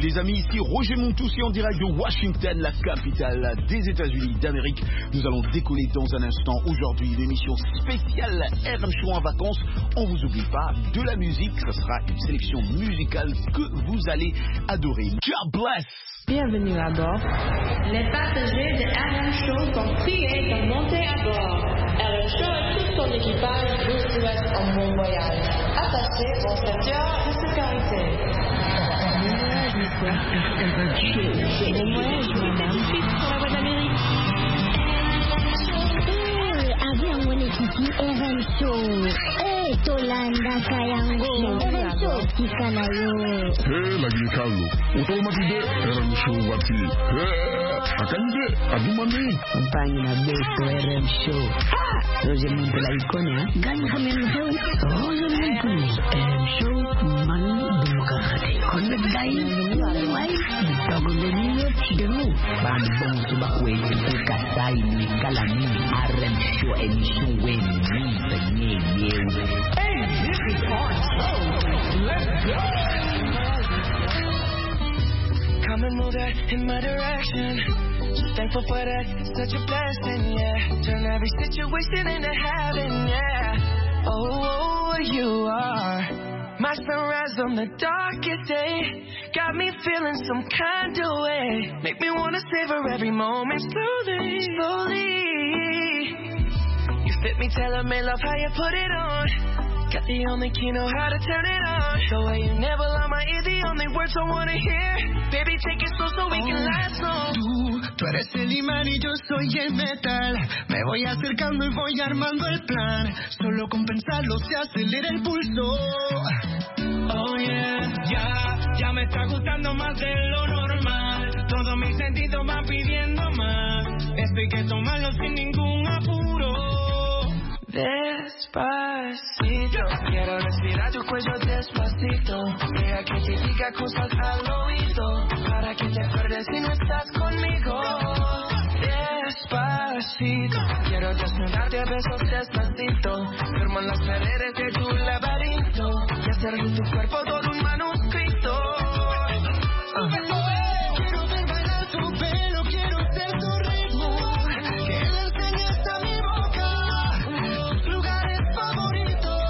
les amis, ici Roger Montoussi en direct de Washington, la capitale des États-Unis d'Amérique. Nous allons décoller dans un instant. Aujourd'hui, l'émission spéciale RM Show en vacances. On vous oublie pas de la musique. Ce sera une sélection musicale que vous allez adorer. God bless! Bienvenue à bord. Les passagers de RM Show sont priés de monter à bord. RM Show et tout son équipage vous souhaitent un bon voyage. Attachez vos ceintures de sécurité. Bon voyage, madame. Suite sur la voie d'Amérique. Avion mwenyekiti RM Show. Tolanda Kayango. RM Show kikanayo. Lagi kalu. Otomatis RM Show wati. Akanje adumani. Compagnie na beso RM Show. Roger Montoussi la icône, hein? Gagne comme une show. Roger Montoussi. RM Show mani dumukakati. Connect guy. Why? Dogo deniyo chidemu. Band bom subakwe kukasai ni kalani. RM Show émission when me penye yew. Hey, this is our show. Let's go. Come and move that in my direction. So thankful for that, such a blessing, yeah. Turn every situation into heaven, yeah. Oh, you are my sunrise on the darkest day. Got me feeling some kind of way. Make me wanna savor every moment slowly, slowly. You fit me, tell me love how you put it on. Got the only key, know how to turn it on. The way you never lie my ear, the only words I wanna hear. Baby, take it slow so we can last long. Tú eres el imán y yo soy el metal. Me voy acercando y voy armando el plan. Solo con pensarlo se acelera el pulso. Oh yeah, ya me está gustando más de lo normal. Todos mis sentidos van pidiendo más. Esto hay que tomarlo sin ningún apuro. Despacito, quiero respirar tu cuello despacito. Deja que te diga cosas al oído, para que te acuerdes si no estás conmigo. Despacito, quiero desnudarte a besos despacito. Firmo en las paredes de tu laberinto y hacer de tu cuerpo todo un manuscrito. Quiero ver bailar tu pelo, quiero ser tu ritmo. Que le enseñes a mi boca tus lugares favoritos.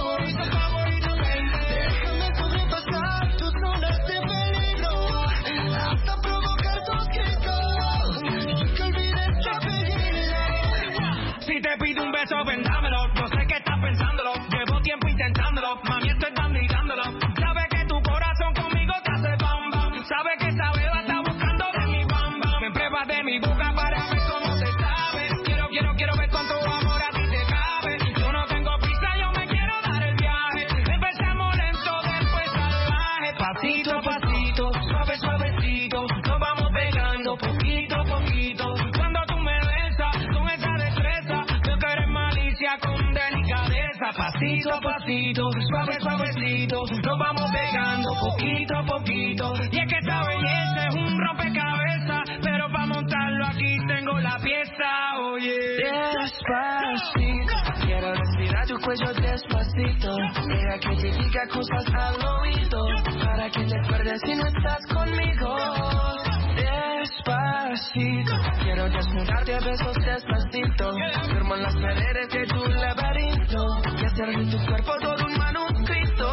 Déjame sobrepasar tus zonas de peligro hasta provocar tus gritos y que olvides tu apellido. Si te pido un beso, ven dámelo. Yo sé que estás pensándolo. Llevo tiempo intentándolo. Mami, estoy dando y dándolo. Sabes que tu corazón conmigo te hace bam bam. Sabes que esta beba está buscando de mi bam bam. Me pruebas de mi boca para ver cómo te sabe. Quiero ver cuánto amor a ti te cabe. Yo no tengo prisa, yo me quiero dar el viaje. Empezamos lento, después salvaje. Pasito a pasito, suave suavecito. Nos vamos pegando poquito a poquito. Cuando tú me besas con esa destreza, yo que eres malicia con delicadeza. Pasito a pasito, suave suavecito. Nos vamos pegando poquito a poquito. Y es que esta belleza es un rompecabezas, pero para montarlo aquí tengo la pieza. Oye, despacito, quiero respirar tu cuello despacito. Deja que te diga cosas al oído, para que te acuerdes si no estás conmigo. Despacito, quiero desnudarte a besos despacito. Firmo en las paredes de tu laberinto y hacer de tu cuerpo todo un manuscrito.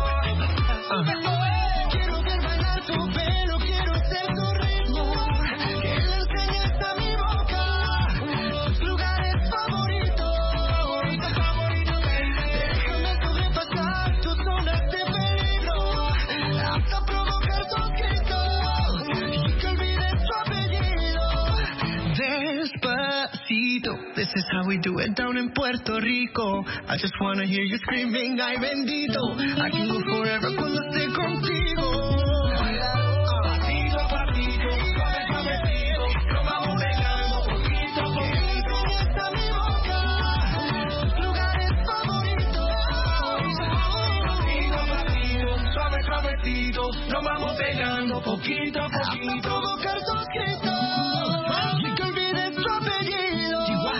Quiero ver bailar tu pelo, quiero ser tu ritmo. Que le enseñes a mi boca tus lugares favoritos. Déjame sobrepasar tus zonas de peligro hasta provocar tus gritos y que olvides tu apellido. Despacito, this is how we do it down in Puerto Rico. I just wanna hear you screaming, ay bendito. I can go forever cuando esté contigo. Pasito a pasito, suave suavecito, nos vamos pegando poquito a poquito. Hasta mi boca tus lugares favoritos. Pasito a pasito, suave suavecito, nos vamos pegando poquito a poquito. Hasta provocar tus gritos y que olvides tu apellido.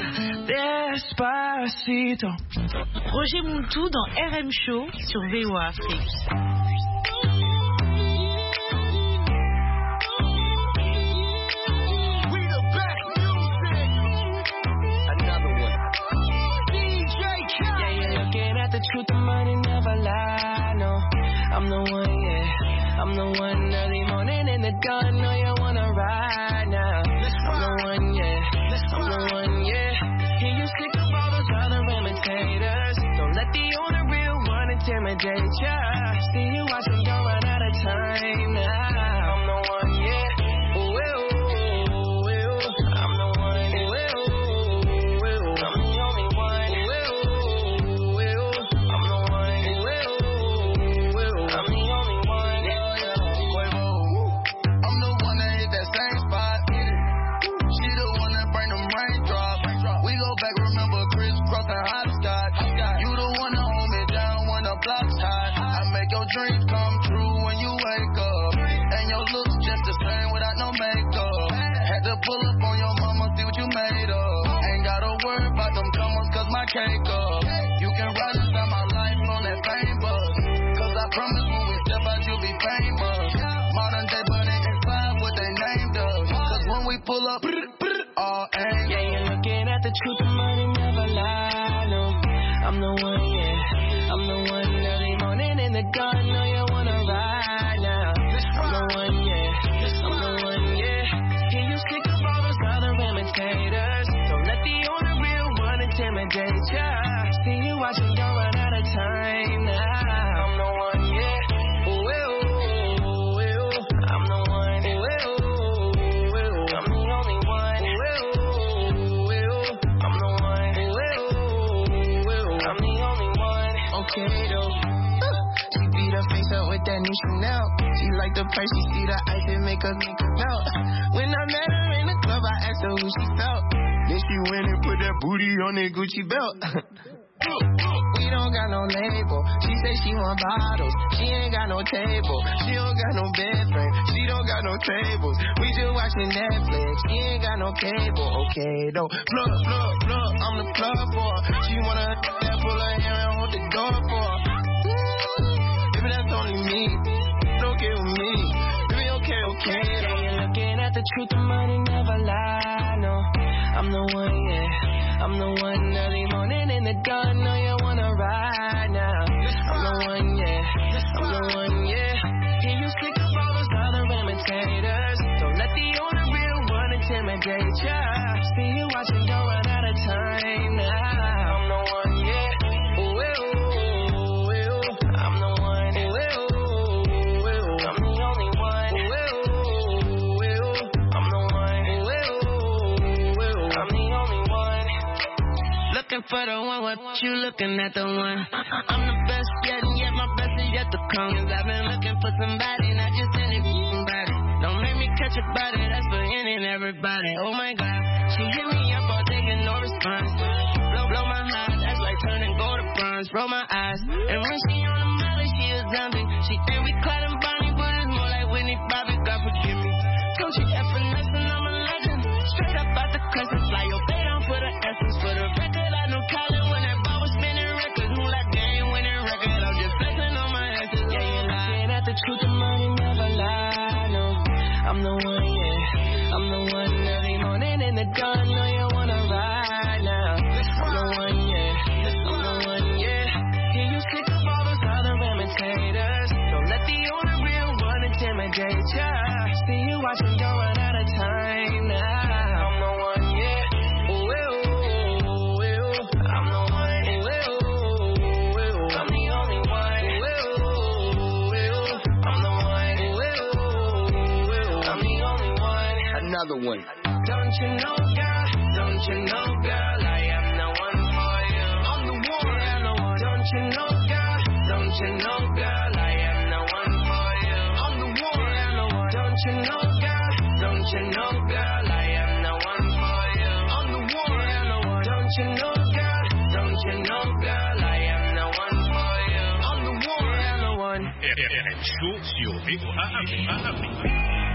Despacito. Roger Montoussi dans RM Show sur VOA Afrique. pull up, all angles. Yeah, you're looking at the truth, the money never lie. No, I'm the one, yeah. I'm the one early morning in the garden. No, you wanna ride now. I'm the one, yeah. I'm the one, yeah. Can you sick of all those other imitators? Don't let the only real one intimidate ya. See you watching, don't run out of time now. I'm the one, yeah. I'm the one, I'm the only one. I'm the one, I'm the only one. Okay though. She beat her face up with that new Chanel. She like the price, she see the ice and make her melt. When I met her in the club, I asked her who she felt. Then she went and put that booty on that Gucci belt. We don't got no label. She say she want bottles. She ain't got no table. She don't got no bed frame. She don't got no tables. We just watching Netflix. She ain't got no cable. Okay though. Plug, I'm the plug for her. She wanna that pull her hair and hold the door for her. Baby, that's only me. It's okay with me. Baby, okay. Yeah, you're looking at the truth, the money never lie. No, I'm the one, yeah. I'm the one early morning in the dawn. No, you wanna ride now. I'm the one, yeah. I'm the one, yeah. Can you sick of all those other imitators? Don't let the only real one intimidate ya. See you watching, don't run out of time now. I'm the one, yeah. I'm the one, I'm the only one. I'm the one, I'm the only one. Looking for the one, what you looking at the one? I'm the best yet, and yet my best is yet to come. Cause I've been looking for somebody, not just anybody. Don't make me catch a body, that's for any and everybody. Oh my God, she hit me up all day and no response. Blow my heart, that's like turning gold to bronze. Roll my eyes, and when she on the molly, she a zombie. She think we Clyde and Bonnie, but it's more like Whitney Bobby. God forgive me. Don't you ever listen, I'm a legend. Straight up out the crescent, fly your bait on for the essence. For the record, I know Colin when that ball was spinning records. Who like game winning record? I'm just flexing on my exes. Yeah, you're looking at the truth, the money never lie. No, I'm the one, yeah. I'm the one early morning in the dawn. No, you wanna ride now. I'm the one, yeah. I'm the one, yeah. Can you sick of all those other imitators? Don't let the only real one intimidate ya. See you watching, don't run out of time now. I'm the one, yeah. I'm the one, I'm the only one. I'm the one, I'm the only one. Another one. Don't you know, girl? Don't you know, girl? I am the one for you. I'm the one. Yeah, I'm the one. Don't you know, girl? Don't you know, girl? I am the one for you. I'm the one. Yeah, I'm the one. Don't you know, girl? Don't you know, girl? I am the one for you. I'm the one. Yeah, I'm the one. Don't you know, girl? Don't you know, girl? I am the one for you. I'm the one. Yeah, I'm the one. Show sur VOA Afrique.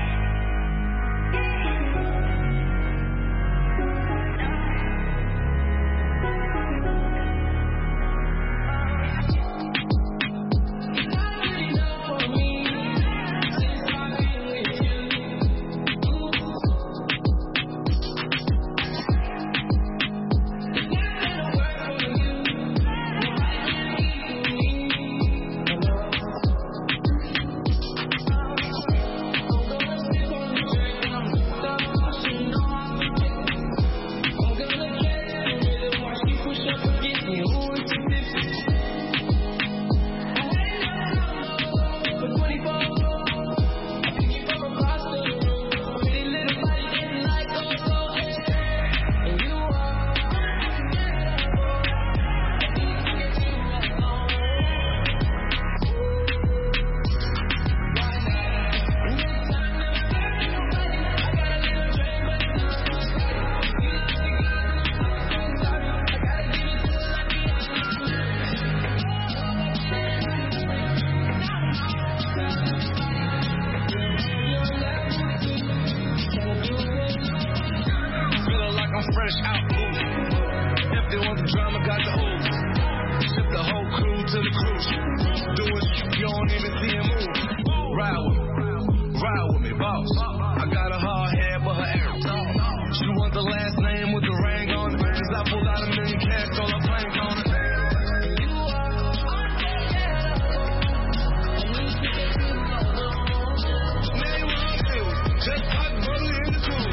fresh out moving. If they want the drama, got the ooze. Ship the whole crew to the cruise. Doing you don't even see him move. Ride with me, boss. I got a hard head, but her air tall. last name with the ring on it. Cause I pulled out $1 million cash, all I plank on it. Just like butter in the tube.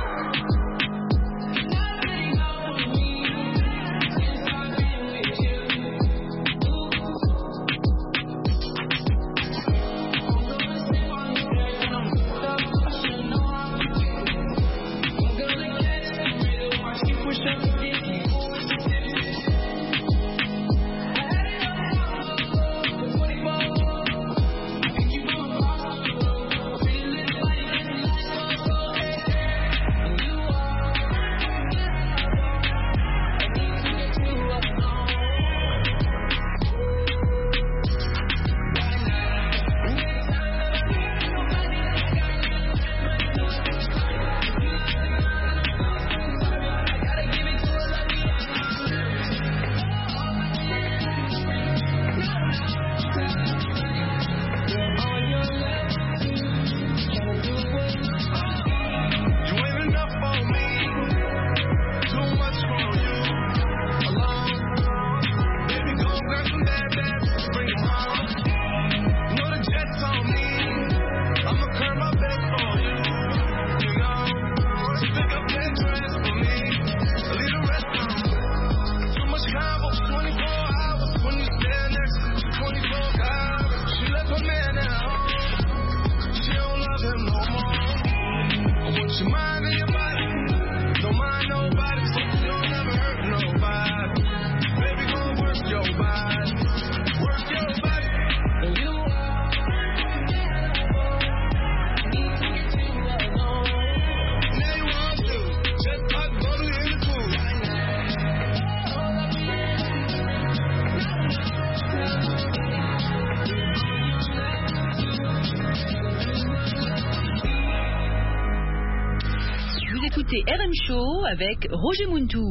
écoutez RM Show avec Roger Muntou.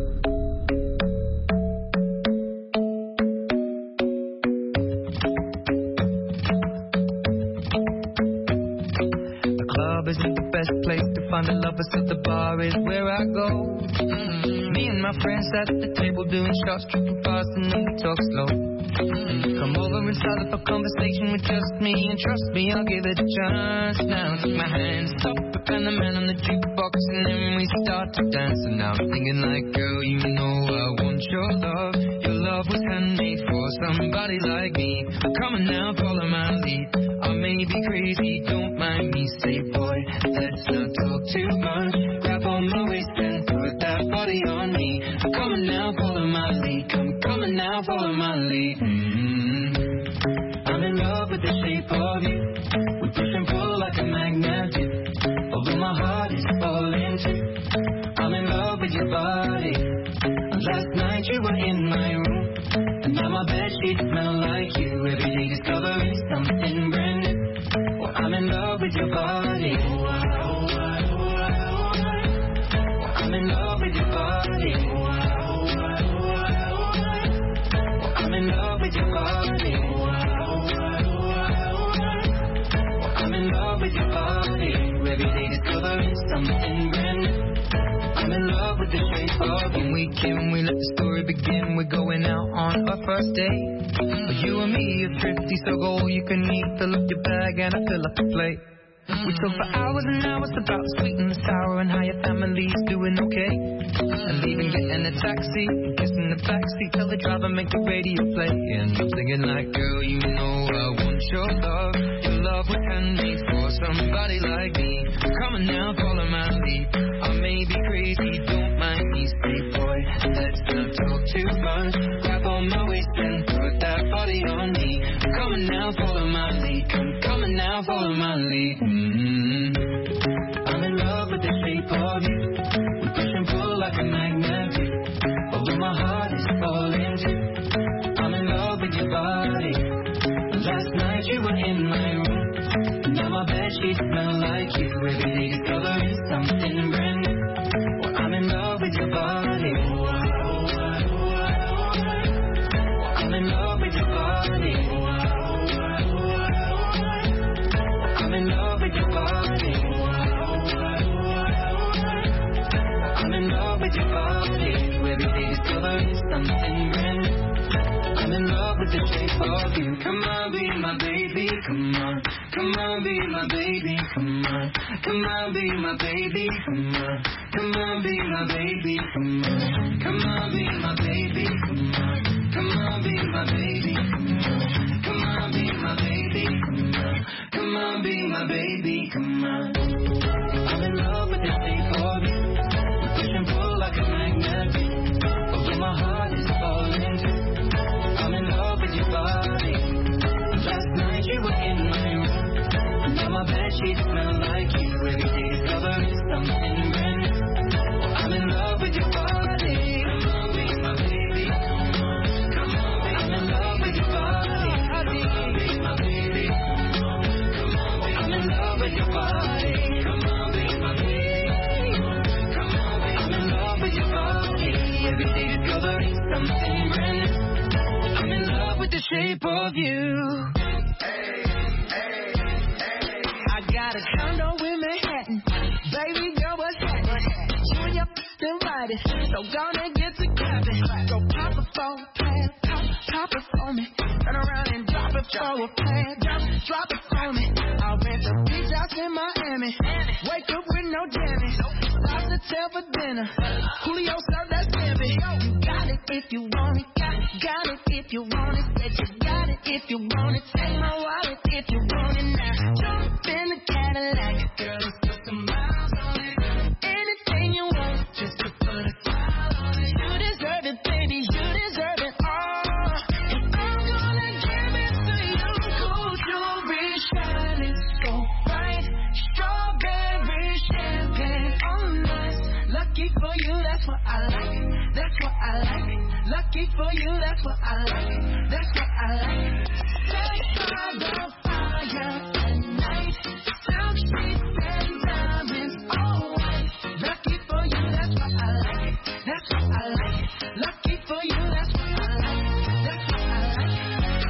Isn't the best place to find the lovers, so the bar is where I go. Me and my friends sat at the table doing shots, tripping fast, and then we talk slow. And you come over and start up a conversation with just me, and trust me, I'll give it a chance. Now take my hand, stop it, and the man on the jukebox, and then we start to dance. And now I'm thinking like, girl, you know I want your love. Your love was handmade for somebody like me. Come on now, follow my lead. I may be crazy, don't mind me. Say, boy, let's not talk too much. Grab on my waist and put that body on me. Come on now, follow my lead. Come on now, follow my lead. I'm in love with the shape of you. We push and pull like a magnet do. Although my heart is falling too. I'm in love with your body. Last night you were in my room, and now my bedsheets smell like you. Every day discovering something brand new. Well, I'm in love with your body. I'm in love with your body. I'm in love with your body. I'm in love with your body. Every day discovering something brand new. I'm in love with the shape of you. When we can, we let the story begin. We're going out on our first date. But you and me are thrifty, so go all you can eat. Fill up your bag and I fill up the plate. We talk for hours and hours about the sweet and the sour and how your family's doing okay. And leaving, getting a taxi, kissing the backseat, tell the driver make the radio play. And I'm thinking like, girl, you know I want your love. Your love was handmade for somebody like me. Come on now, follow my lead. I may be crazy, don't mind me. Say, boy, let's not talk too much. Grab on my waist and put that body on me. Come on now, follow my lead. Come on now, follow my lead. I'm in love with the shape of you. We push and pull like a magnet do. Although my heart is falling too. I'm in love with your body. Last night you were in my room, and now my bedsheets smell like you. Every day discovering something brand new. Well, I'm in love with your body. with your body. Every day discovering something brand new. I'm in love with the shape of you. Come on, be my baby, come on. Come on, be my baby, come on. Come on, be my baby, come on. Come on, be my baby, come on. Come on, be my baby, come on. Come on, be my baby, come on. Come on, be my baby, come on. Come on, be my baby, come on. I'm in love with the shape of you. Push and pull like a magnet. Although my heart is falling too. I'm in love with your body. Last night you were in my room. Now my bedsheets smell like you. Every day is covering something brand new. I'm in love with your body. Come on, be my baby. Come on, come on, be I'm in love with your body. Come on, be my baby. Come on, be I'm in love with your body. Come on, be my baby. Come on, be I'm in love with your body. Every day is covering something brand new. I'm in love with the shape of you. I got a condo in Manhattan. Baby girl, what's happening? You and your invited, so gonna get to clapping. Go pop it for a plan, pop it for me. Turn around and drop it for a plan, drop it for me. I'll rent the beach house in Miami. Wake up with no jammies. Stop the tail for dinner. Julio served that Bambi. You got it if you want it. Got it if you want it. Said you got it if you want it. Take my wallet if you want it now. Jump in the Cadillac, girl, let's put some miles on it. Anything you want, just to put a smile on it. You deserve it, baby, you deserve it all. And I'm gonna give it to you. Gold jewelry shining so bright. Strawberry champagne on us. Lucky for you, that's what I like. That's what I like. Lucky for you, that's what I like. That's what I like. Set by the fire at night. Silk sheets and diamonds, all white. Lucky for you, that's what I like. That's what I like. Lucky for you, that's what I like. That's what I like.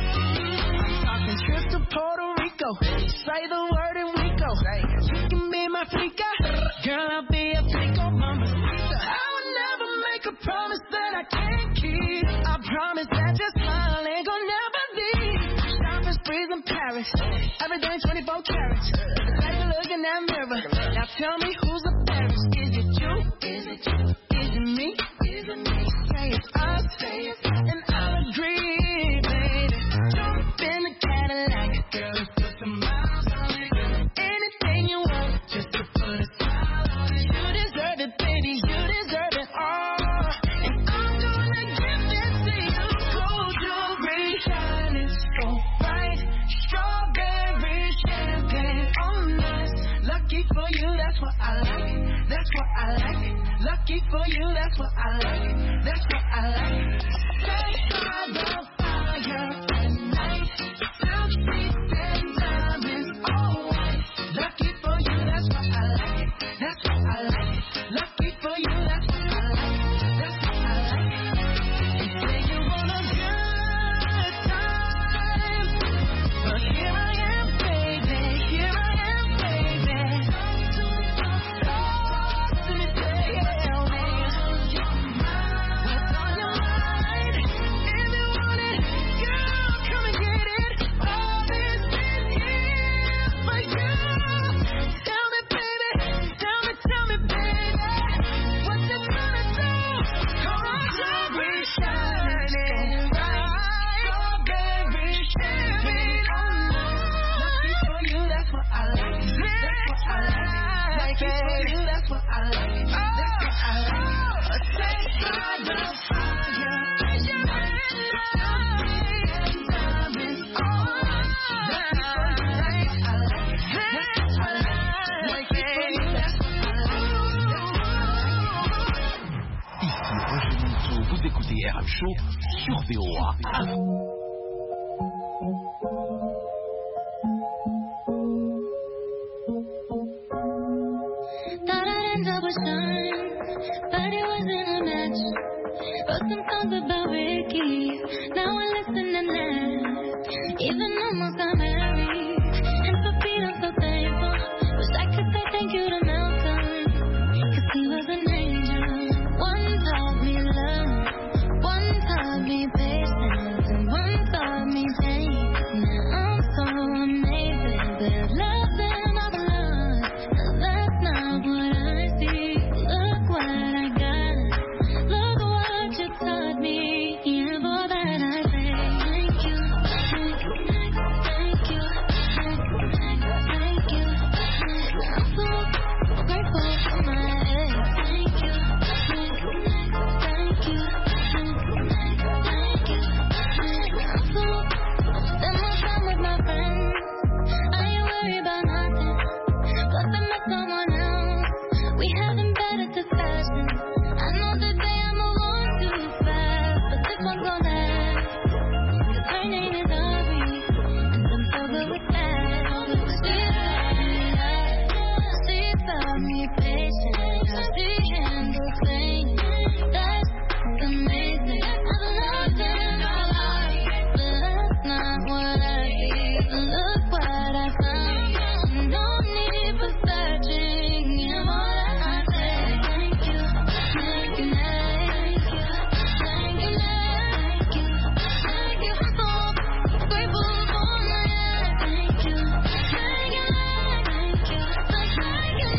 I'm talking trips to Puerto Rico. Say the word and we go. You can be my flica. Girl, I'll be a flico, mama. I would never make a promise that I can't keep. I promise that your smile ain't gonna never leave. Shopping sprees in Paris. Everything 24 carats. Take a look in that mirror. Now tell me who's the fairest. Is it you? Is it you? Is it me? Is it me? Say it's us. And I'll agree, baby. Jump in the Cadillac. Girl, let's put some miles on it. Anything you want, just to put a smile on it. You deserve it, baby. You deserve it all. And I'm gonna give it to you. Gold jewelry shining so bright. Strawberry champagne on us. Lucky for you, that's what I like. That's what I like. Lucky for you, that's what I like. That's what I like. Stay by the fire at night. Silk sheets and diamonds, all white. Lucky for you, that's what I like. That's what I like. Lucky for you, that's what I like. That's what I like. You say you want a good time, but here I am, baby. Here I am, baby. Talk to me, baby. Tell me what's on your mind. If you want it, girl, come and get it. All this is here for you. Tell me, baby. Tell me, baby. What you gonna do? Come on, strawberry shining bright. Strawberry champagne on us. Lucky for you, that's what I like. That's what I like. Lucky for you, that's what I like. That's what I like. Stay by the fire. Diamonds on us. Lucky for you, that's what I like. That's what I like. Lucky for you, that's what I like. Ici Roger Monceau, vous écoutez RM Show sur VOA. Thought I'd end up with Sean, but it wasn't a match. Wrote some songs about Ricky, now I listen and laugh. Even almost got married, and for Pete I'm so thankful. Wish I could say thank you to Malcolm, 'cause he was an angel. One I know that they are move on too fast, but this one's gonna last. 'Cause her name is Ari, and I'm so good with that. She found me patient, how she handles things. That's amazing. I've loved her all life, but that's not what I need. Look what I found. No need for searching. You're more than I say. Thank you, thank you, thank you, thank you, thank you, thank you. I'm so grateful for my life. Thank you, thank you, thank you, thank you,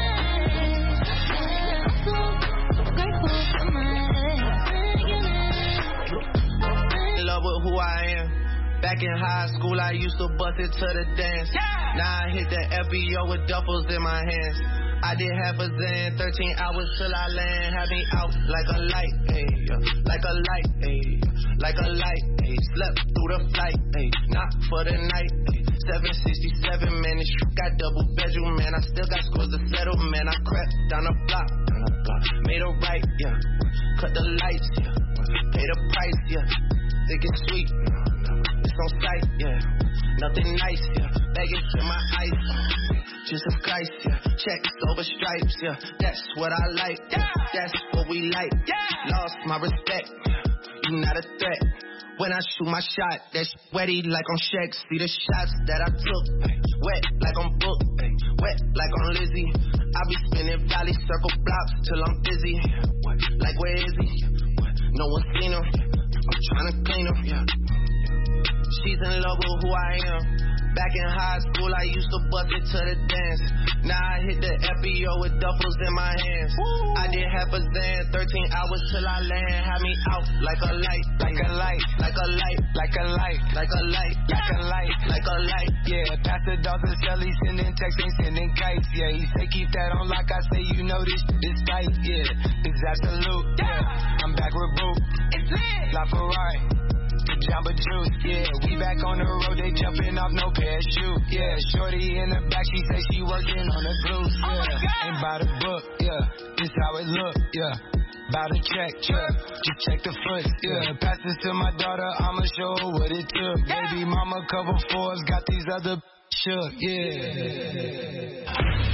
I'm so grateful for my life. Thank you, In love with who I am. Back in high school, I used to bust it to the dance. Now I hit the FBO with duffels in my hands. I did half a Zan, 13 hours till I land. Had me out like a light, ayy, like a light, ayy, like a light, ayy. Slept through the flight, ayy, not for the night, ayy. 767, man, this shit got double bedroom, man. I still got scores to settle, man. I crept down the block, made a right, yeah. Cut the lights, yeah. Pay the price, yeah. Think it's sweet, it's on sight, yeah. Nothing nice, yeah. Baggage in my ice, Jesus Christ, yeah. Checks over stripes, yeah. That's what I like, yeah. That's what we like, yeah. Lost my respect, you not a threat. When I shoot my shot, that's wetty like on Shaq. See the shots that I took, wet like on Book, wet like on Lizzie. I be spinning valley circle blocks till I'm busy. Like where is he? No one seen him. I'm trying to clean him. She's in love with who I am. Back in high school, I used to bust it to the dance. Now I hit the FBO with duffels in my hands. I did half a Zan, 13 hours till I land. Had me out like a light, like a light, like a light, like a light, like a light, like a light, like a light. Yeah, Pastor Dawson Shelly sending texts, ain't sending kites. Yeah, he say keep that on like I say, you know this tight. Yeah, it's absolute. Yeah, I'm back with Boo. It's lit. La Ferrari. Jamba Juice, yeah, we back on the road, they jumping off no parachute, yeah, shorty in the back, she say she working on the glutes, yeah, ain't by the book, yeah, this how it look, yeah, by the check, yeah, just check the foot, yeah, pass this to my daughter, I'ma show her what it took, baby mama cover fours, got these other shook, yeah.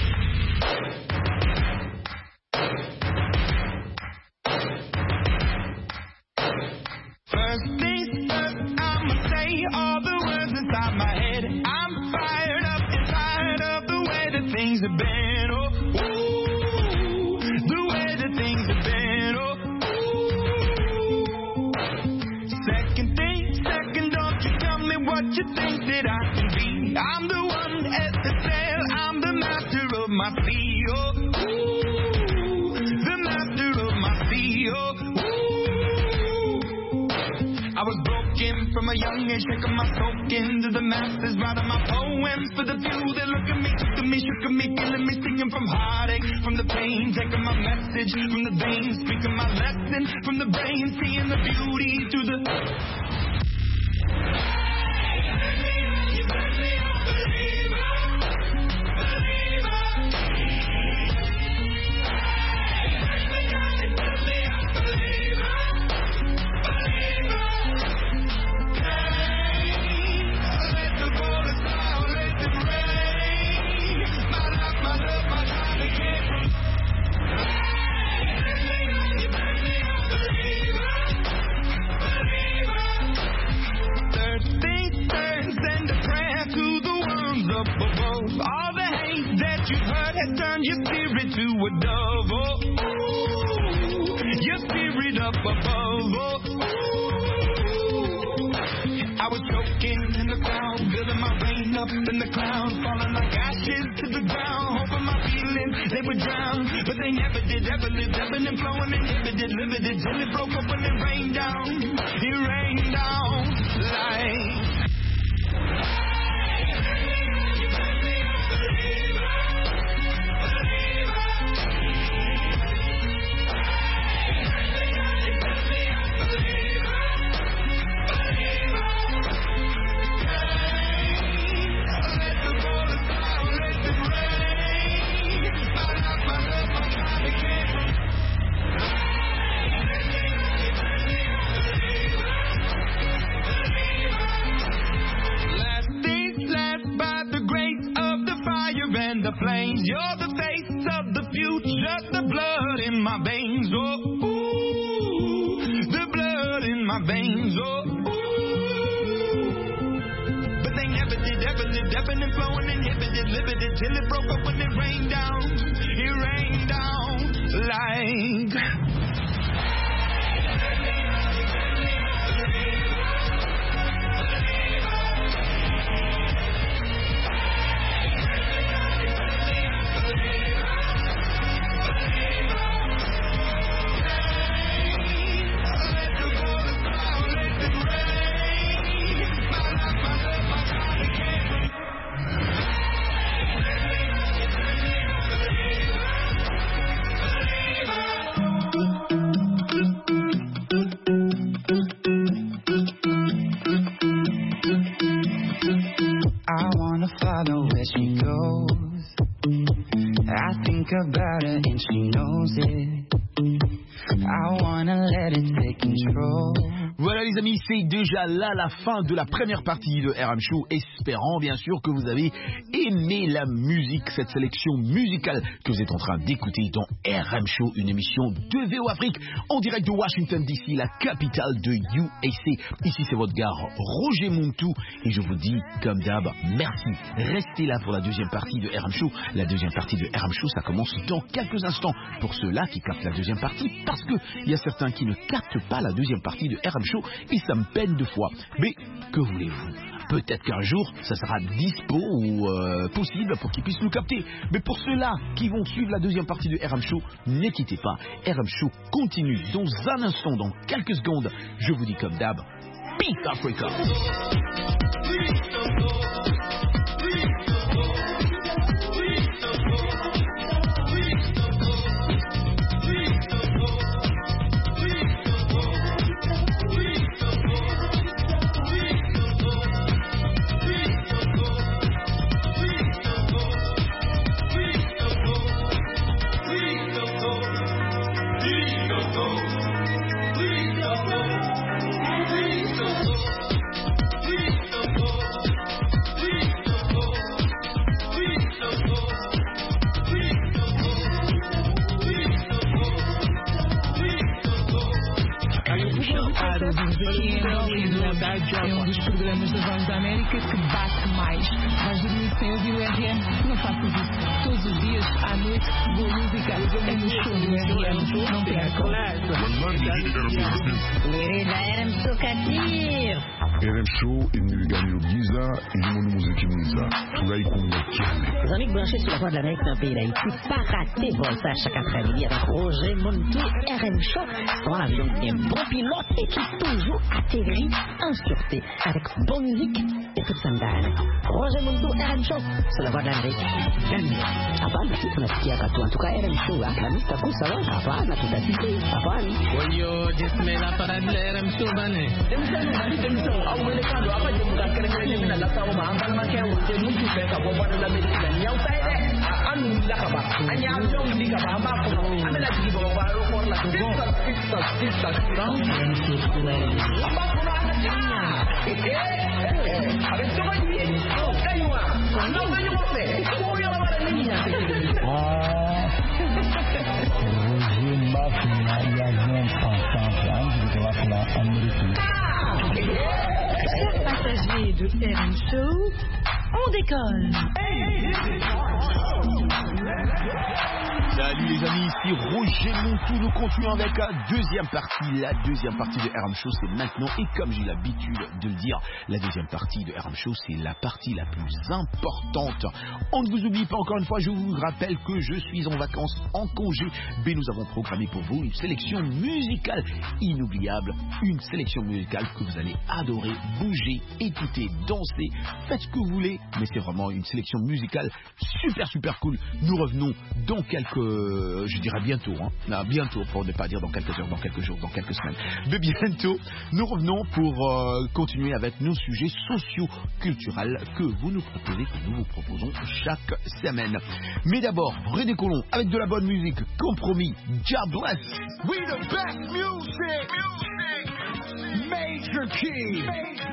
First things first, I'ma say all the words inside my head. I'm fired up and tired of the way that things have been. Oh, ooh, the way that things have been. Oh, ooh. Second thing, second, don't you tell me what you think that I can be. I'm the one at the sail, I'm the master of my sea. Oh, ooh, the master of my sea. Oh, I was broken from a young age, taking my soak into the masses, writing my poems for the few that look at me, took at me, shook at me, feeling me, singing from heartache, from the pain, taking my message from the veins, speaking my lesson from the brain, seeing the beauty through the... All the hate that you've heard has turned your spirit to a dove. Oh, ooh, your spirit up above. Oh, ooh. I was choking in the crowd, building my rain up in the clouds, falling like ashes to the ground, hoping my feelings they would drown, but they never did. Ever lived, ebbing and flowing, inhibited, limited, till it broke up when it rained down. It rained down like. the flames. You're the face of the future, the blood in my veins. Oh, ooh, the blood in my veins. Oh, ooh. But they never did, ever lived, ebbing and flowing, inhibited, limited, till it broke up when it rained down. It rained down like... About her and she knows it. I wanna let it take control. Voilà les amis, c'est déjà là la fin de la première partie de RM Show, espérant bien sûr que vous avez aimé la musique, cette sélection musicale que vous êtes en train d'écouter dans RM Show, une émission de VO Afrique en direct de Washington DC, la capitale de USA. Ici c'est votre gars Roger Montou et je vous dis comme d'hab, merci. Restez là pour la deuxième partie de RM Show. La deuxième partie de RM Show, ça commence dans quelques instants. Pour ceux-là qui captent la deuxième partie, parce qu'il y a certains qui ne captent pas la deuxième partie de RM Show et ça me peine deux fois. Mais que voulez-vous? Peut-être qu'un jour, ça sera dispo ou possible pour qu'ils puissent nous capter. Mais pour ceux-là qui vont suivre la deuxième partie de RM Show, ne quittez pas. RM Show continue dans un instant, dans quelques secondes. Je vous dis comme d'hab, Peace Africa. É um dos programas da Voz da América que bate mais. Vais dormir sem ouvir o RM? Não faças isso. Todos os dias, à noite, boa música. É no show do RM. Não percam. RM Show Katir. RM Show, Inilgani Giza, Ilimono Musique Niza. Tugai Kunga. Les amis branchés sur la Voix de l'Amérique dans le pays d'Haïti, pas rater Voltage chaque après-midi avec Roger Montou, RM Show. Dans l'avion, un bon pilote et qui toujours atterrit en sûreté avec bonne musique et tout ça me donne. Roger Montou, RM Show, sur la Voix de l'Amérique. Apana, si tu as en tout cas RM Show, la musique t'as cool, ça va? Apana, tu t'as cité, apana. Oyo, disme la parade de RM Show, bane. Chers passagers de RM Show, on décolle. Salut les amis, ici Roger Montou. Nous continuons avec la deuxième partie. La deuxième partie de RM Show, c'est maintenant. Et comme j'ai l'habitude de le dire, la deuxième partie de RM Show, c'est la partie la plus importante. On ne vous oublie pas encore une fois, je vous rappelle que je suis en vacances, en congé. Mais nous avons programmé pour vous une sélection musicale inoubliable. Une sélection musicale que vous allez adorer, bouger, écouter, danser. Faites ce que vous voulez. Mais c'est vraiment une sélection musicale super cool. Nous revenons revenons dans quelques, je dirais bientôt, bientôt pour ne pas dire dans quelques heures, dans quelques jours, dans quelques semaines. Mais bientôt, nous revenons pour continuer avec nos sujets socio-culturels que vous nous proposez, que nous vous proposons chaque semaine. Mais d'abord, redécollons avec de la bonne musique, compromis, God bless. We the best music. Major key.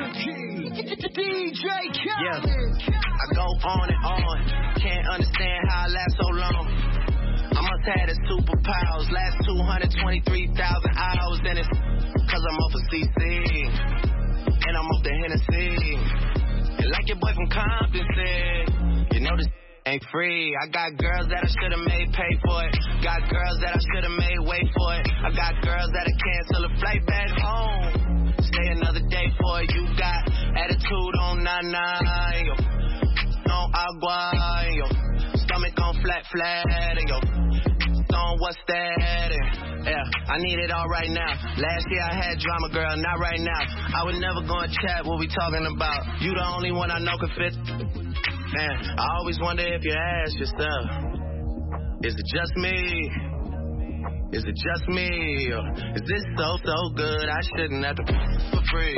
DJ Khaled. Yeah, I go on and on. Can't understand how I last so long. I must have the superpowers. Last 223,000 hours. Then it's cause I'm off of CC. And I'm off the Hennessy. And like your boy from Compton said, you know this ain't free. I got girls that I should've made pay for it. Got girls that I should've made wait for it. I got girls that'll cancel a flight back home. Stay another day for it. You got attitude on nana, yo. On agua, yo. Stomach on flat, and yo. On what's that? And, yeah, I need it all right now. Last year I had drama, girl, not right now. I would never go and chat what we talking about. You the only one I know can fit. Man, I always wonder if you ask yourself, is it just me? Is it just me? Or is this so good I shouldn't have to for free?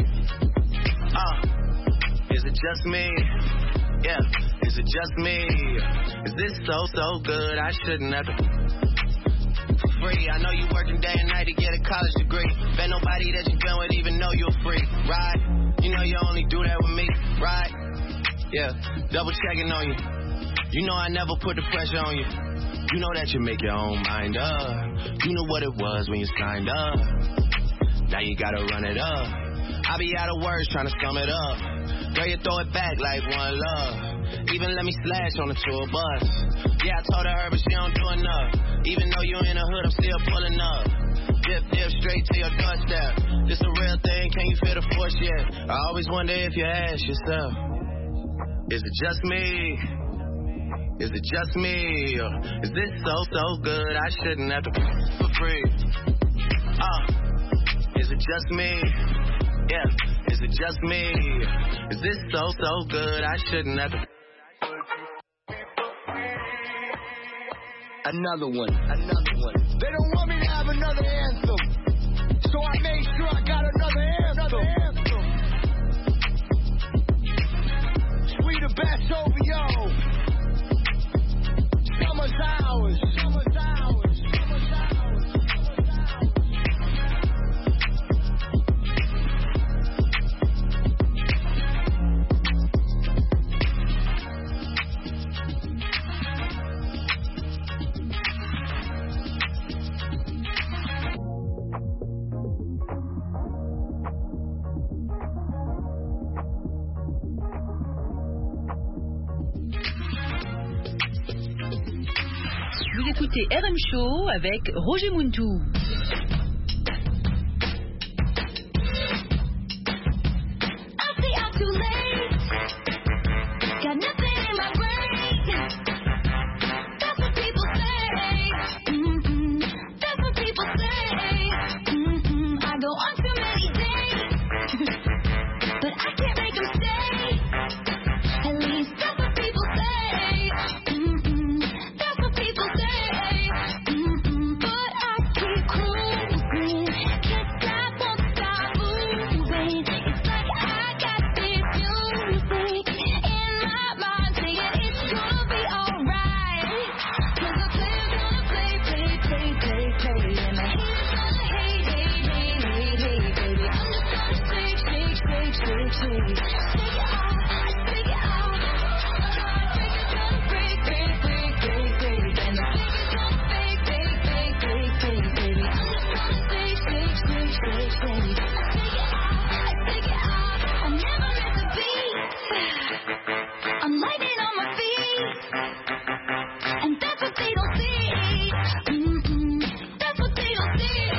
Is it just me? Yeah, is it just me? Is this so good I shouldn't have to for free? I know you working day and night to get a college degree. Bet nobody that you been with even know you're free, right? You know you only do that with me, right? Yeah, double checking on you. You know I never put the pressure on you. You know that you make your own mind up. You know what it was when you signed up. Now you gotta run it up. I be out of words trying to sum it up. Girl, you throw it back like one love. Even let me slash on the tour bus. Yeah, I told her but she don't do enough. Even though you in the hood, I'm still pulling up. Dip straight to your doorstep. This a real thing, can you feel the force yet? I always wonder if you ask yourself, is it just me? Is it just me? Or is this so good I shouldn't have to for free? Is it just me? Yeah, is it just me? Is this so good I shouldn't have to? Another one. They don't want me to have another anthem, so I made sure I got another anthem. We the best OVO. Summer's ours. Vous écoutez RM Show avec Roger Muntou.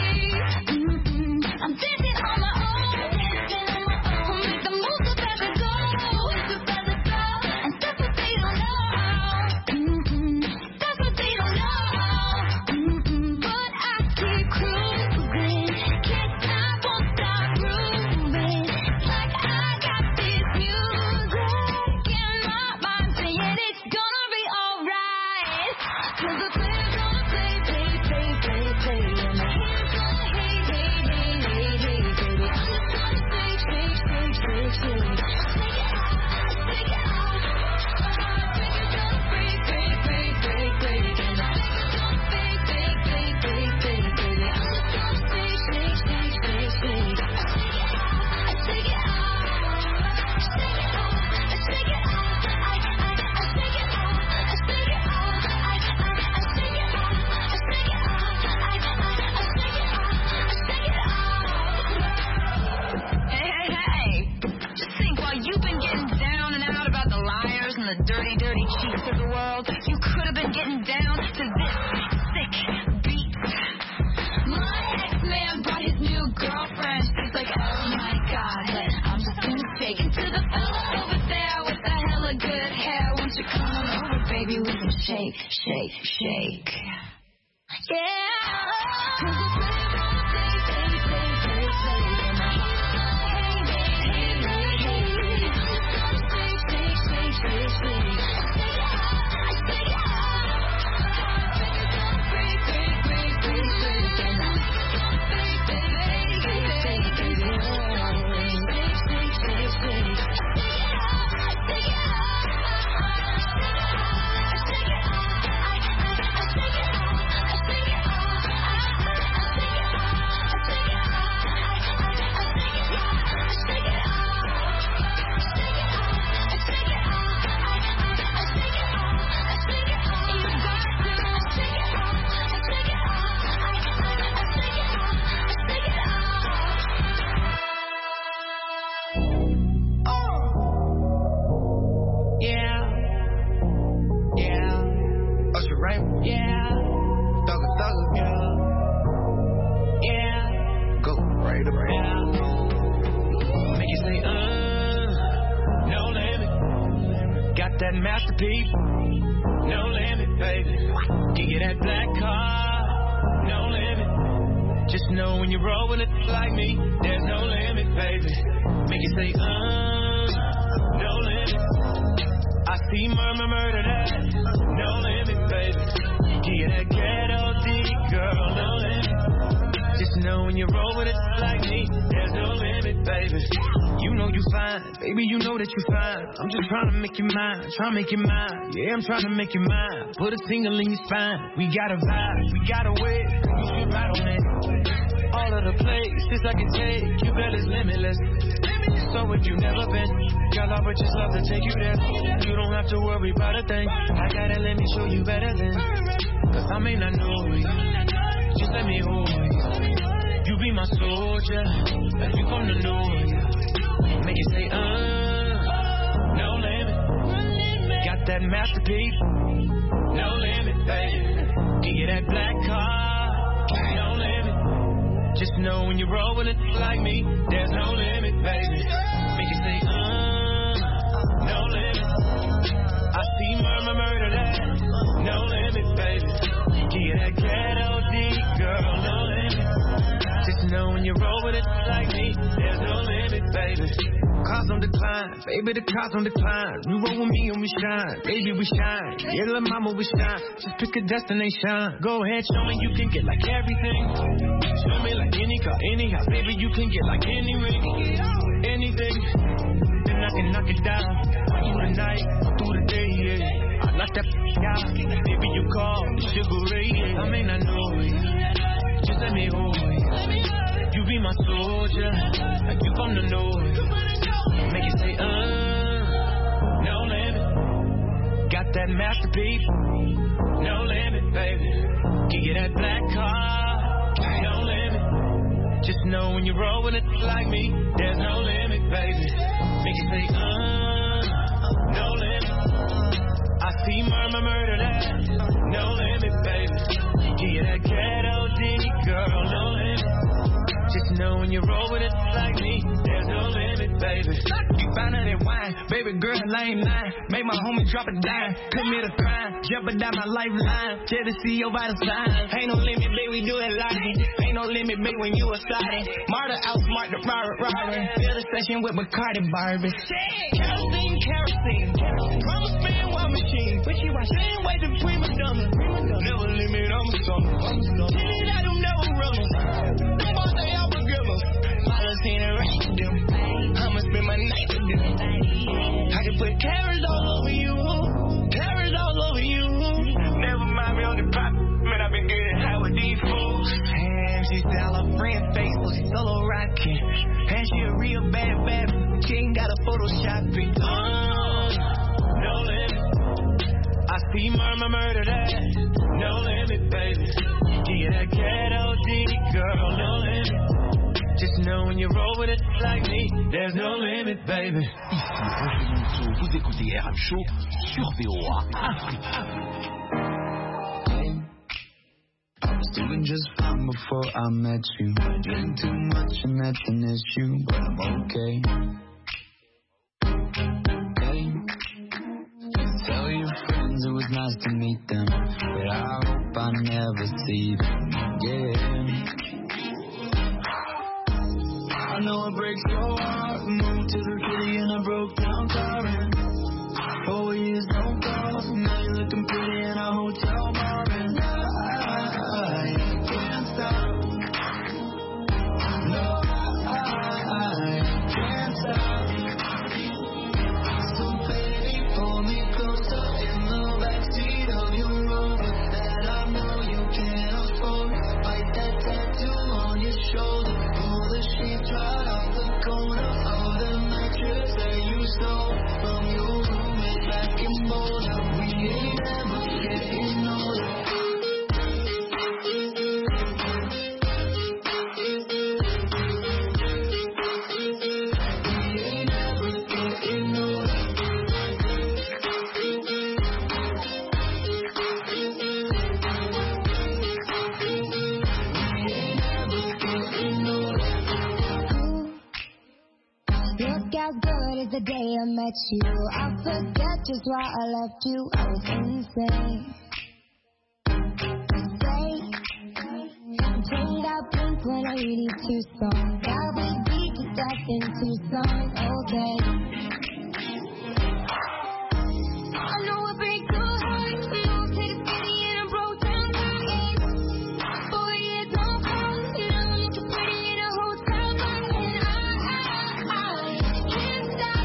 I'm dancing on my own. Make the moves up as I go. dirty, dirty cheats of the world. You could have been getting down to this sick beat. My ex-man brought his new girlfriend. She's like, oh my God, but I'm just gonna take it to the fella over there with the hella good hair. Won't you come on over, baby, we can shake, shake, shake. That masterpiece, no limit, baby. Give you that black car, no limit. Just know when you're rolling it like me, there's no limit, baby. Make you say, no limit. I see murder that, no limit, baby. Give you that ghetto D, girl, no limit. Just know when you roll with it like me, there's no limit, baby. You know you fine, baby, you know that you fine. I'm just trying to make you mine, trying to make you mine. Yeah, I'm trying to make you mine. Put a single in your spine. We got a vibe, we got a way. You should ride on it. All of the places I can take, you bet it's limitless. So if you never been, girl, I would just love to take you there. You don't have to worry about a thing. I gotta let me show you better than. Cause I may not know you, just let me hold you. You be my soldier, if you come to know you. Make you say, no limit. Got that masterpiece, no limit, baby. Give you that black car, no limit. Just know when you roll with it like me, there's no limit, baby. Make you say, no limit. I see murder that, no limit, baby. Give you that ghetto D, girl, no limit. Just know when you roll with it like me, there's no limit, baby. Cars on decline, baby, the cars on decline. You roll with me and we shine, baby, we shine. Yeah, little mama, we shine. Just pick a destination. Go ahead, show me you can get like everything. Show me like any car, any house, baby, you can get like any ring, anything. Then I can knock it down. Through the night, through the day, yeah. I knock that out. Baby, you call the Sugar Ray, yeah. I may not know you, just let me hold you. You be my soldier, like you come to know you. Make you say, no limit. Got that masterpiece, no limit, baby. Give you that black car, no limit. Just know when you roll with it like me, there's no limit, baby. Make you say, no limit. I see murder that, no limit, baby. Give you that ghetto D, girl, no limit. Just know when you roll with it like me, there's no limit, baby. You finer than wine, baby girl, I ain't lying. Make my homie drop a dime, commit a crime, jeopardize my lifeline. Tell the CEO by the sign. Ain't no limit, baby, we do it live. Ain't no limit, baby, when you aside. Marta outsmart the robber. Fill the session with Bacardi Barbie. Kerosene, kerosene. Promise spin one machine. But you are same way to prima donna. Never limit, I'm a summer. Shit, I do never rubber. Them boys, they all forgive us. Valentine and right with them. I'ma spend my night with them. I can put carrots all over you. Carrots all over you. Never mind me on the pop. Man, I've been getting high with these fools. And she style her friend face, so she solo rockin'. And she a real bad, she ain't got a Photoshop it. No limit. I see murder that, no limit, baby. Give you that ghetto D, girl, no limit. Just know when you you roll with it like me, there's no limit, baby. Ici Roger Monceau, vous écoutez RM Show sur VOA Afrique. I was doing just fine before I met you. I drink too much and that's an issue, but I'm okay. Tell your friends it was nice to meet them, but I hope I never see them again. I know it breaks your heart. Moved to the city and I broke down crying. 4 years no calls, now you're looking pretty in a hotel bar, and I can't stop. No, I can't stop. So baby, pull me closer in the backseat of your Rover that I know you can't afford. Bite that tattoo on your shoulder. Pull the sheets right off the corner of the mattress that you stole from your roommate back in Boulder. We ain't ever getting older. Look as good as the day I met you. I forget just why I left you. I was insane. Stay until that Blink 182 song. I'll be beat to death in Tucson. Okay. I know it breaks your heart. Moved to the city and I broke down crying. 4 years no calls, you know looking pretty in a hotel bar, and I can't stop.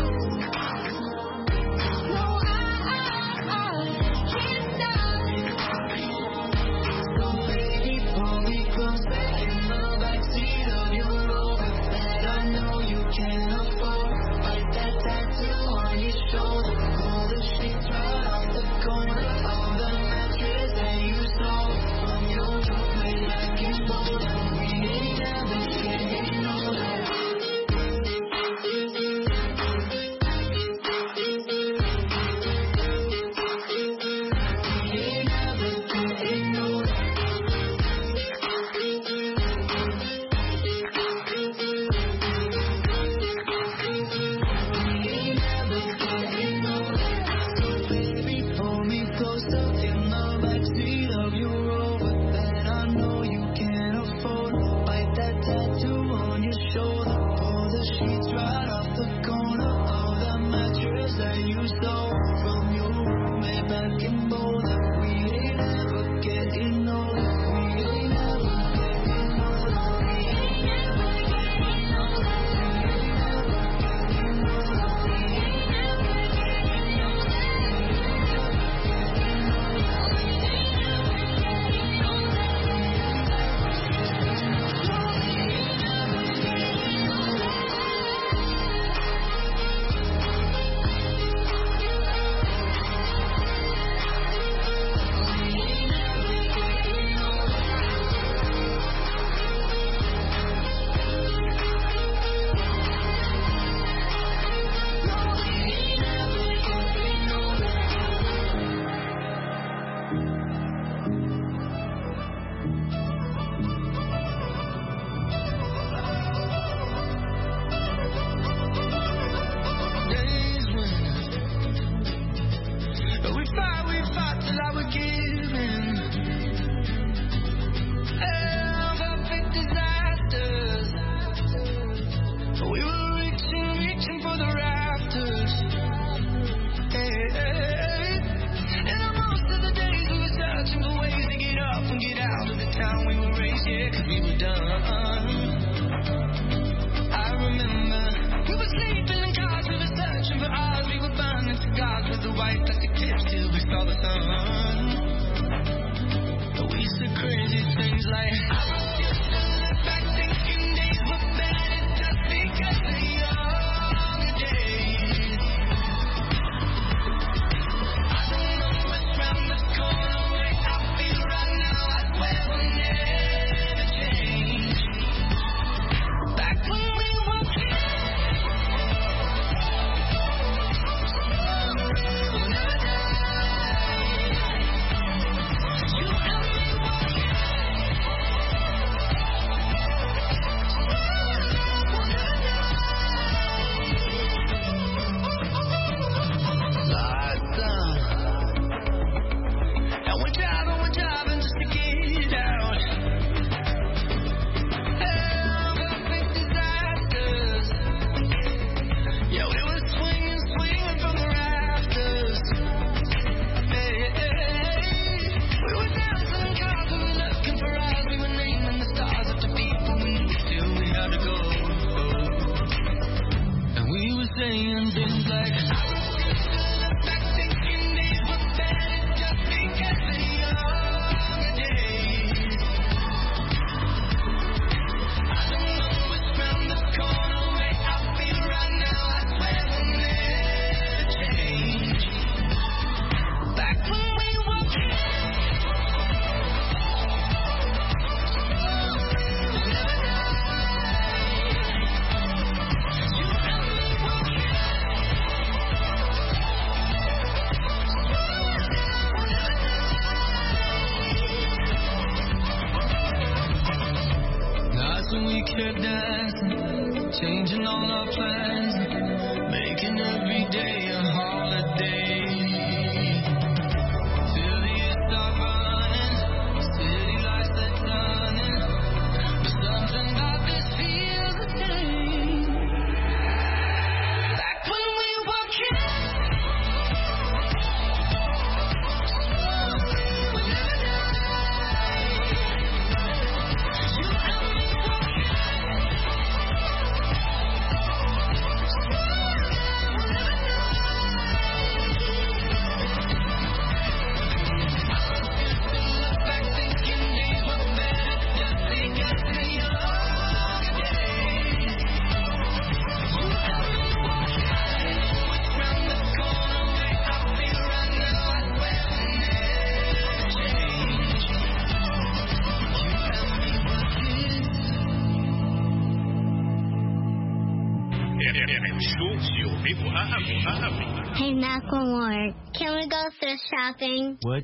No, I can't stop. So baby, pull me closer in the backseat of your Rover that I know you can't afford. Bite that tattoo on your shoulder. Pull the sheets right off the like look back thinking these were better just because of younger days. I don't know what's round the corner, way I feel right now, I swear will never change. Back when we were we kept dancing, changing all our plans, making every day a holiday. Till the years start running, city lights are turning, but something about this feels the same. Back when we were kids. Hey, Macklemore, can we go thrift shopping? What?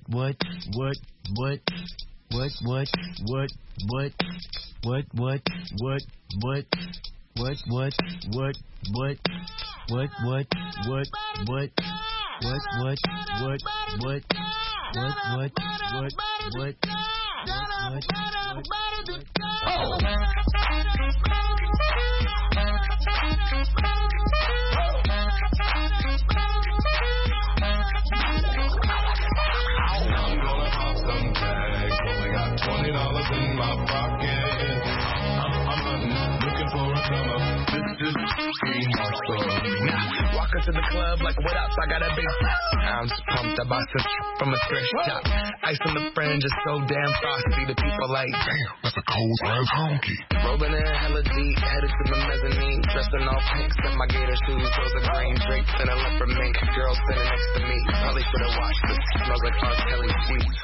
$20 in my pocket. I'm hunting, looking for a come up. This is Nah, walk into the club like, what up? I got a big I'm just pumped. I bought some from a thrift shop. Ice on the fringe is so damn frosty. The people like, damn, that's a cold ass honky. Rolling in hella deep, headed to the mezzanine. Dressed in all pinks and my gator shoes. Those are green drapes and a leopard mink. Girl sitting next to me. Probably should have watched this. Smells like R. Kelly sheets.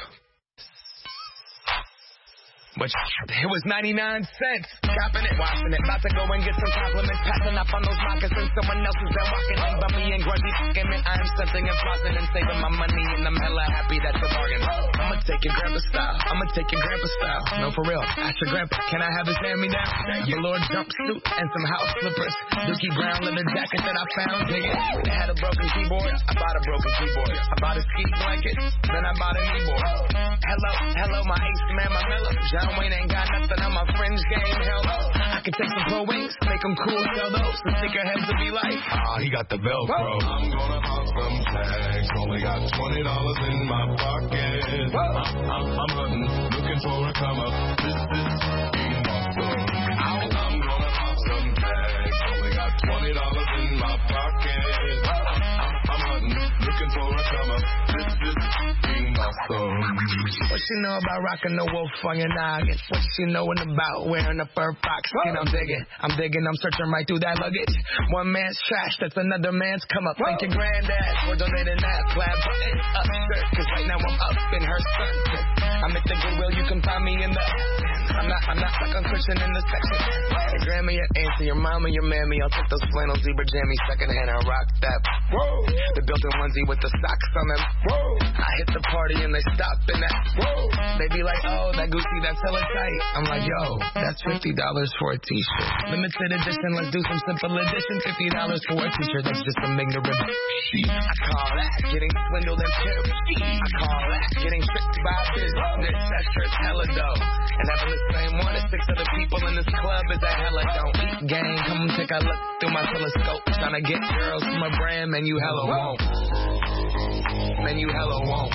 But it was 99 cents. Copping it, washing it. About to go and get some compliments. Passing up on those moccasins. Someone else has been walking in. Bummy and grungy fucking it. I am stunting and flossing and saving my money. And I'm hella happy that's a bargain. I'ma take your grandpa style. I'ma take your grandpa style. No, for real. Ask your grandpa. Can I have his hand-me-down? Your Lord jumpsuit and some house slippers. Dookie brown leather jacket that I found. Dig it. It had a broken keyboard. I bought a broken keyboard. I bought a ski blanket. Then I bought a kneeboard. Hello, my ace man, my mellow. John Wayne ain't got nothing on my fringe game. Hell no. I can take some pro wings, make them cool, sell those. The stickerheads will be like, he got the Velcro. I'm gonna pop some tags. Only got $20 in my pocket. I'm hunting, looking for a come up. This is being awesome. I'm gonna pop some tags. Only got $20 in my pocket. I'm hunting, looking for a come up. This is being awesome. What she know about rocking the wolf on your noggin? What she knowin' about wearing a fur fox skin? I'm digging, I'm searching right through that luggage. One man's trash, that's another man's come up. Thank your granddad for donating that plaid button up shirt. Cause right now I'm up in her skirt. I'm at the Goodwill, you can find me in the I'm not like I'm Christian in the section. Your grandma, your auntie, your mama, your mammy. I'll take those flannel zebra jammies secondhand and rock that. Whoa. The built-in onesie with the socks on them. Whoa. I hit the party and they stop in that. Whoa. They be like, oh, that Gucci, that's hella tight. I'm like, yo, that's $50 for a t-shirt. Limited edition, let's do some simple edition. $50 for a t-shirt, that's just some ignorant shit. I call that getting swindled and pimped. I call that getting tricked by business. That shirt's hella dope. And having the same one as 6 other people in this club is a hella don't eat gang. Come take a look through my telescope. Tryna get girls from a brand, man, you hella won't. Man, you hella won't.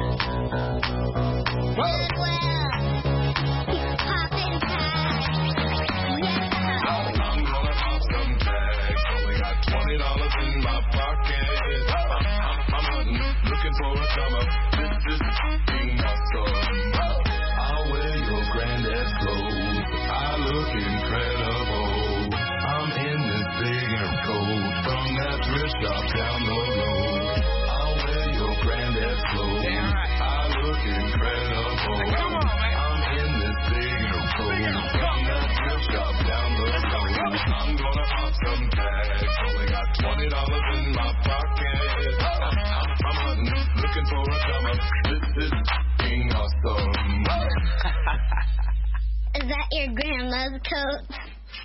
Whoa. I'm gonna pop some tags. Only got $20 in my pocket. for a come up. This is fucking awesome. I'll wear your granddad's clothes. I look incredible. I'm in this big air coat from that thrift shop down the road. I'll wear your granddad's clothes. I look incredible. I'm in this big air coat from that thrift shop down the road. I'm gonna pop some tags. Only got $20 in my pocket. I'm hunting, looking for a come up. This is fucking awesome. Is that your grandma's coat?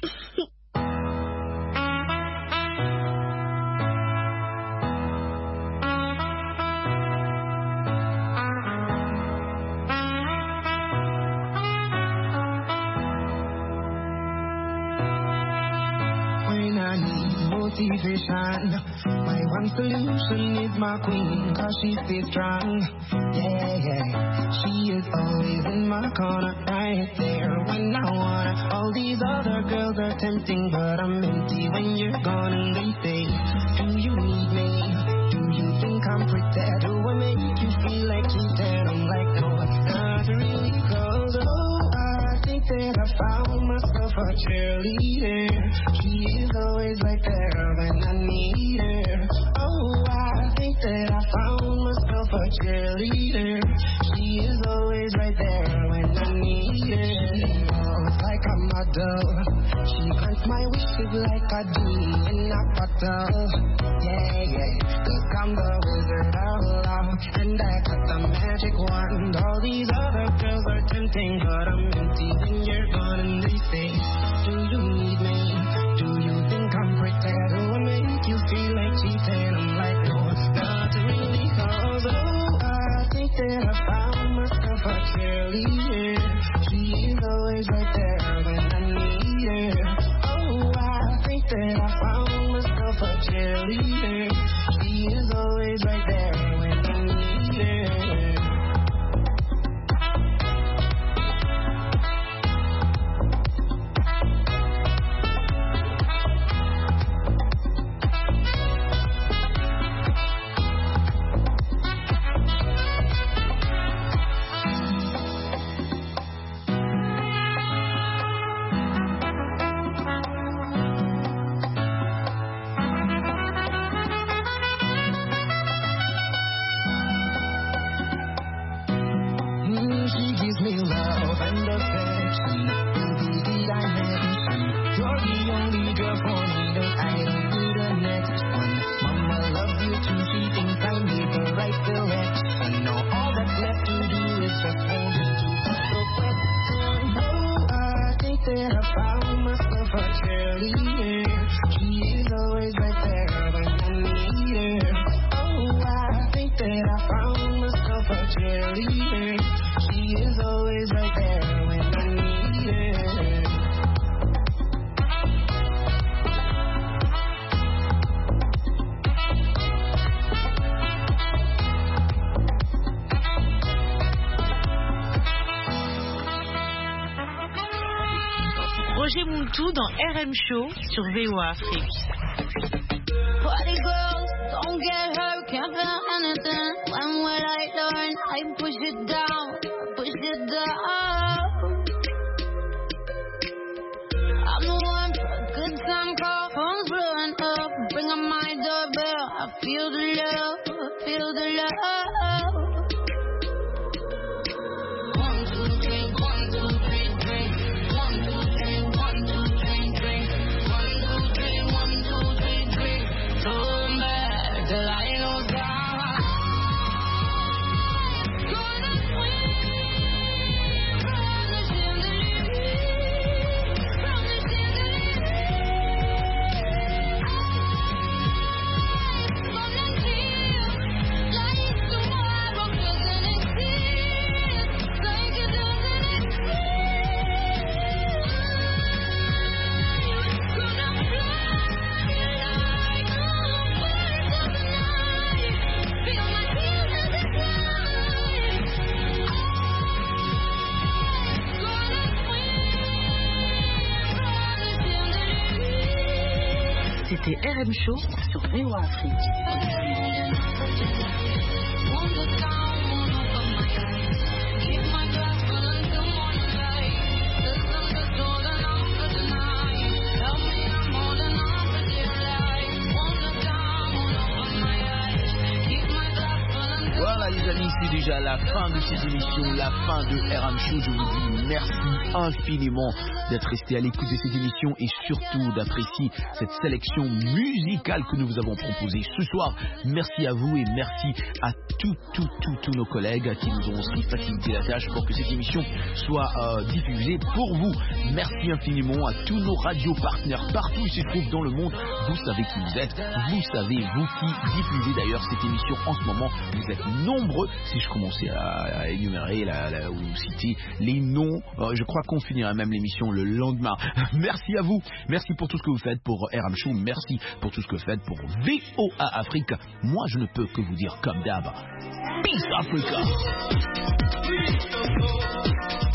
When I need motivation, my one solution is my queen, 'cause she stays strong. Yeah. She is always in my corner, right there when I wanna. All these other girls are tempting, but I'm empty when you're gone. And they say, do you need me? Do you think I'm pretty? Do I make you feel like cheating? I'm like, no, not really, 'cause I think that I found myself a cheerleader. She is always right there when I need her. Oh, I think that I found myself a cheerleader. She is always right there when I need her. It's like a model. She grants my wishes like a genie in a bottle. Yeah. 'Cause I'm the wizard of love, and I got the magic wand. All these other girls are tempting, but I'm empty when you're gone. And they say, do you need me? Do you think I'm pretty? Do I make you feel like cheating? I'm like, no, not really, 'cause I think that I found myself a cheerleader. She is always right there when I need her. Oh, I think that I found myself a cheerleader. She is always right there when I need her. She gives me love and affection. Indeed, I mention you're the only girl for me that I don't need the next one. Mama loves you too. She thinks I need the right selection. Now all that's left to do is just hold you to the question. Oh, I think that I found myself a cheerleader. She is always right there when I need her. Oh, I think that I found myself a cheerleader. She is always right there when I need her. Roger Moultou dans RM Show sur VOA Afrique. Party girls, don't get hurt, can't feel anything. When will I learn? I push it down, push it down. I'm the one for a good time call, phone's blowing up. Bring on my doorbell, I feel the love, feel the love. 1, 2, 3, 1, 2, 3, drink. 1, 2, 3, 1, 2, 3, drink. 1, 2, 3, 1, 2, 3, drink. Turn back till I know God. Gonna swim C'était RM Show sur VOA Afrique. Voilà les amis, c'est déjà la fin de cette émission, la fin de RM Show. Je vous dis merci infiniment d'être resté à l'écoute de cette émission et surtout d'apprécier cette sélection musicale que nous vous avons proposée ce soir. Merci à vous et merci à tous nos collègues qui nous ont aussi facilité la tâche pour que cette émission soit diffusée pour vous. Merci infiniment à tous nos radios partenaires partout où ils se trouvent dans le monde. Vous savez qui vous êtes, vous savez vous qui diffusez d'ailleurs cette émission en ce moment. Vous êtes nombreux. Si je commençais à énumérer ou citer les noms, je crois qu'on finira même l'émission le lendemain. Merci à vous. Merci pour tout ce que vous faites pour RM Show. Merci pour tout ce que vous faites pour VOA Afrique. Moi, je ne peux que vous dire comme d'hab. Peace Africa.